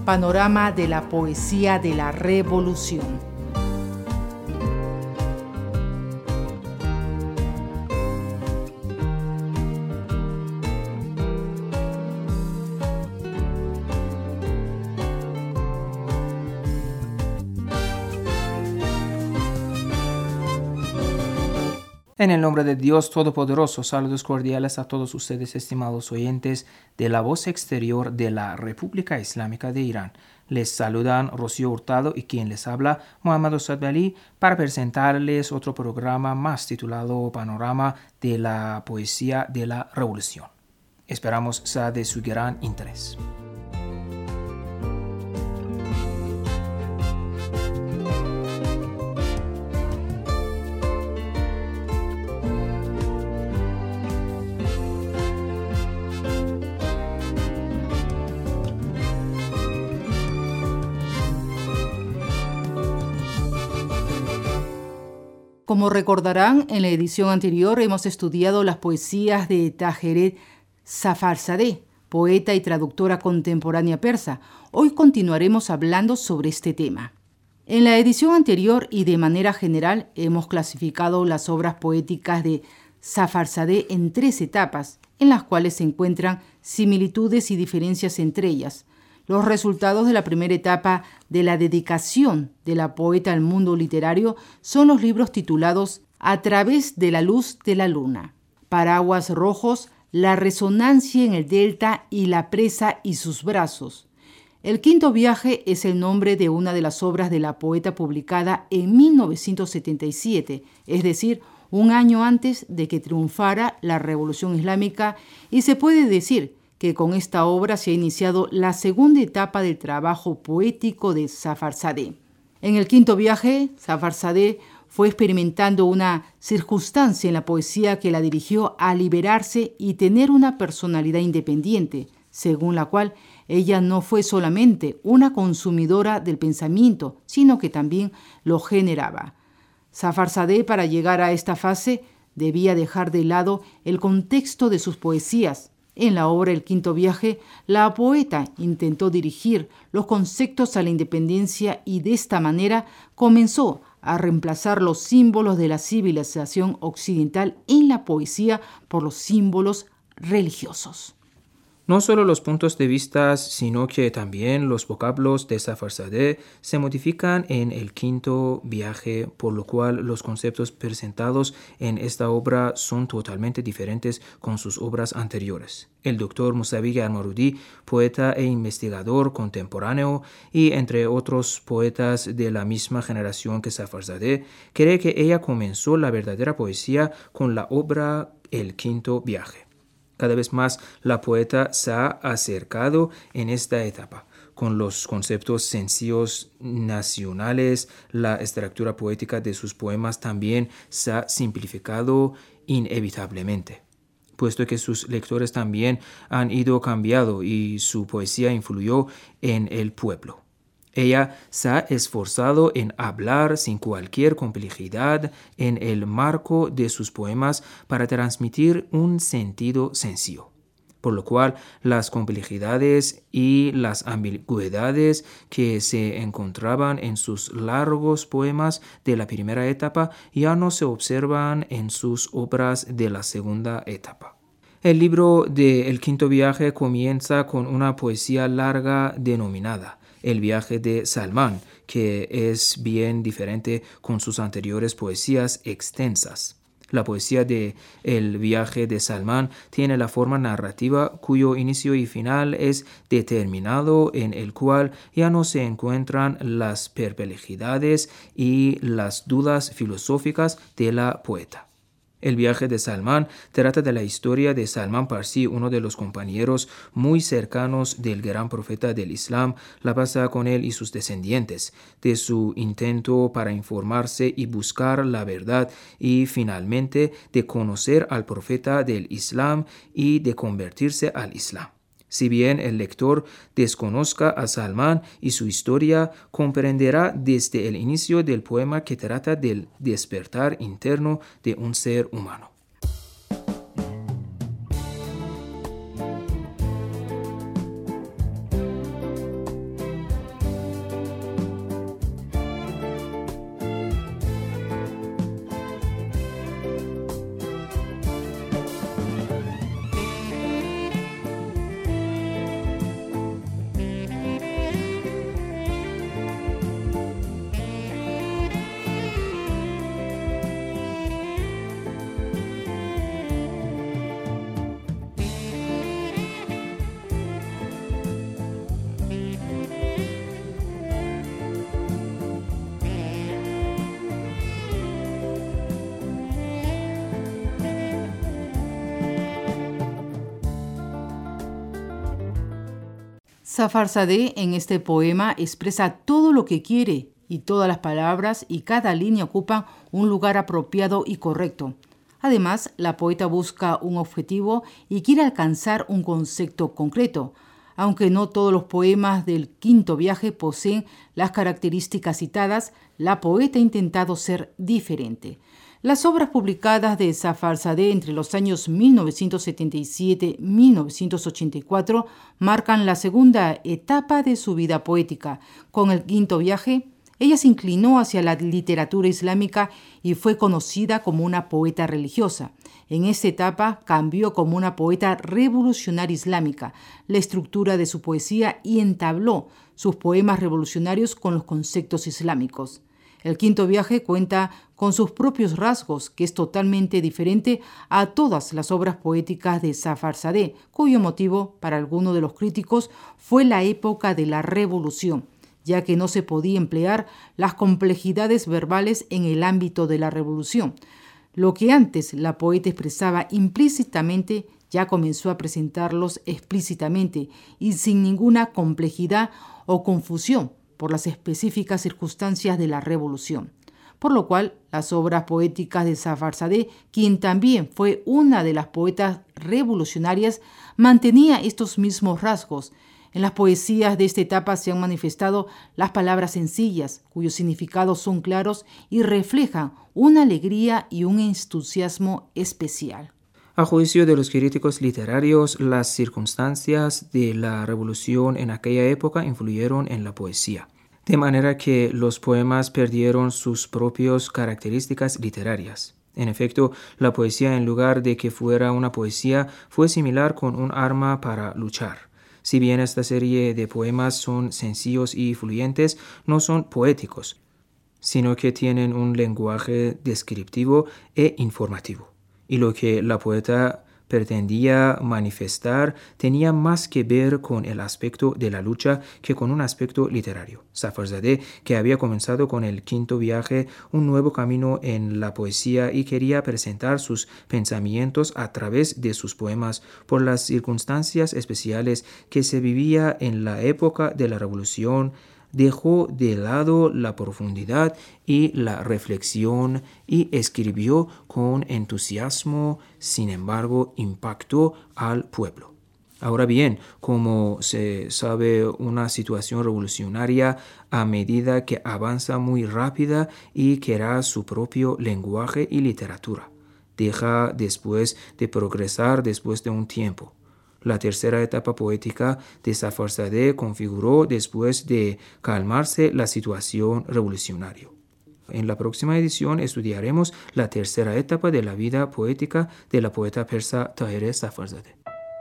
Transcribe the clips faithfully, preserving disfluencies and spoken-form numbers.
panorama de la poesía de la Revolución. En el nombre de Dios Todopoderoso, saludos cordiales a todos ustedes, estimados oyentes de la voz exterior de la República Islámica de Irán. Les saludan Rocío Hurtado y quien les habla, Muhammad Osad Ali, para presentarles otro programa más titulado Panorama de la Poesía de la Revolución. Esperamos sea de su gran interés. Como recordarán, en la edición anterior hemos estudiado las poesías de Taheret Safarzadeh, poeta y traductora contemporánea persa. Hoy continuaremos hablando sobre este tema. En la edición anterior y de manera general hemos clasificado las obras poéticas de Safarzadeh en tres etapas, en las cuales se encuentran similitudes y diferencias entre ellas. Los resultados de la primera etapa de la dedicación de la poeta al mundo literario son los libros titulados A través de la luz de la luna, Paraguas rojos, La resonancia en el delta y La presa y sus brazos. El quinto viaje es el nombre de una de las obras de la poeta publicada en mil novecientos setenta y siete, es decir, un año antes de que triunfara la Revolución Islámica, y se puede decir que con esta obra se ha iniciado la segunda etapa del trabajo poético de Safarzadeh. En el quinto viaje, Safarzadeh fue experimentando una circunstancia en la poesía que la dirigió a liberarse y tener una personalidad independiente, según la cual ella no fue solamente una consumidora del pensamiento, sino que también lo generaba. Safarzadeh, para llegar a esta fase, debía dejar de lado el contexto de sus poesías. En la obra El quinto viaje, la poeta intentó dirigir los conceptos a la independencia y de esta manera comenzó a reemplazar los símbolos de la civilización occidental en la poesía por los símbolos religiosos. No solo los puntos de vista, sino que también los vocablos de Safarzadeh se modifican en el quinto viaje, por lo cual los conceptos presentados en esta obra son totalmente diferentes con sus obras anteriores. El doctor Musavi Almarudi, poeta e investigador contemporáneo, y entre otros poetas de la misma generación que Safarzadeh, cree que ella comenzó la verdadera poesía con la obra El quinto viaje. Cada vez más la poeta se ha acercado en esta etapa. Con los conceptos sencillos nacionales, la estructura poética de sus poemas también se ha simplificado inevitablemente, puesto que sus lectores también han ido cambiando y su poesía influyó en el pueblo. Ella se ha esforzado en hablar sin cualquier complejidad en el marco de sus poemas para transmitir un sentido sencillo, por lo cual las complejidades y las ambigüedades que se encontraban en sus largos poemas de la primera etapa ya no se observan en sus obras de la segunda etapa. El libro de El quinto viaje comienza con una poesía larga denominada El viaje de Salmán, que es bien diferente con sus anteriores poesías extensas. La poesía de El viaje de Salmán tiene la forma narrativa cuyo inicio y final es determinado, en el cual ya no se encuentran las perplejidades y las dudas filosóficas de la poeta. El viaje de Salmán trata de la historia de Salmán Parsi, uno de los compañeros muy cercanos del gran profeta del Islam, la pasa con él y sus descendientes, de su intento para informarse y buscar la verdad y finalmente de conocer al profeta del Islam y de convertirse al Islam. Si bien el lector desconozca a Salmán y su historia, comprenderá desde el inicio del poema que trata del despertar interno de un ser humano. Safarzadeh en este poema expresa todo lo que quiere y todas las palabras y cada línea ocupan un lugar apropiado y correcto. Además, la poeta busca un objetivo y quiere alcanzar un concepto concreto. Aunque no todos los poemas del quinto viaje poseen las características citadas, la poeta ha intentado ser diferente. Las obras publicadas de Safarzadeh entre los años mil novecientos setenta y siete y mil novecientos ochenta y cuatro marcan la segunda etapa de su vida poética. Con el quinto viaje, ella se inclinó hacia la literatura islámica y fue conocida como una poeta religiosa. En esta etapa cambió como una poeta revolucionaria islámica la estructura de su poesía y entabló sus poemas revolucionarios con los conceptos islámicos. El quinto viaje cuenta con sus propios rasgos, que es totalmente diferente a todas las obras poéticas de Safarzadeh, cuyo motivo, para algunos de los críticos, fue la época de la revolución, ya que no se podía emplear las complejidades verbales en el ámbito de la revolución. Lo que antes la poeta expresaba implícitamente, ya comenzó a presentarlos explícitamente y sin ninguna complejidad o confusión por las específicas circunstancias de la revolución. Por lo cual, las obras poéticas de Safarzadeh, quien también fue una de las poetas revolucionarias, mantenía estos mismos rasgos. En las poesías de esta etapa se han manifestado las palabras sencillas, cuyos significados son claros y reflejan una alegría y un entusiasmo especial. A juicio de los críticos literarios, las circunstancias de la revolución en aquella época influyeron en la poesía, de manera que los poemas perdieron sus propias características literarias. En efecto, la poesía, en lugar de que fuera una poesía, fue similar con un arma para luchar. Si bien esta serie de poemas son sencillos y fluyentes, no son poéticos, sino que tienen un lenguaje descriptivo e informativo. Y lo que la poeta pretendía manifestar tenía más que ver con el aspecto de la lucha que con un aspecto literario. Safarzadeh, que había comenzado con el quinto viaje un nuevo camino en la poesía y quería presentar sus pensamientos a través de sus poemas por las circunstancias especiales que se vivía en la época de la revolución, dejó de lado la profundidad y la reflexión y escribió con entusiasmo, sin embargo, impactó al pueblo. Ahora bien, como se sabe, una situación revolucionaria a medida que avanza muy rápida y crea su propio lenguaje y literatura, deja después de progresar después de un tiempo. La tercera etapa poética de Safarzadeh configuró después de calmarse la situación revolucionaria. En la próxima edición estudiaremos la tercera etapa de la vida poética de la poeta persa Tahirih Safarzadeh.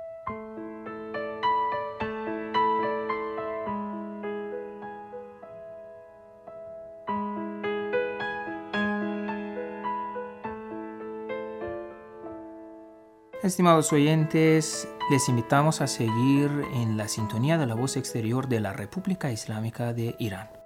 Estimados oyentes, les invitamos a seguir en la sintonía de la voz exterior de la República Islámica de Irán.